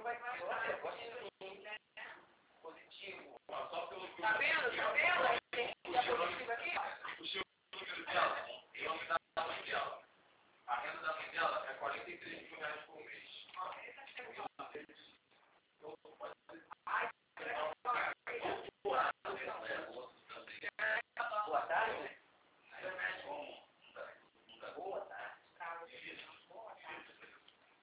vai mais Olha, tarde. Positivo. Só pelo que Tá vendo? Tá vendo? Tem positivo aqui, ó. o seu número dela, o nome da mãe dela. A renda da mãe dela é R$ 43 mil por mês. Ó, esse aqui é o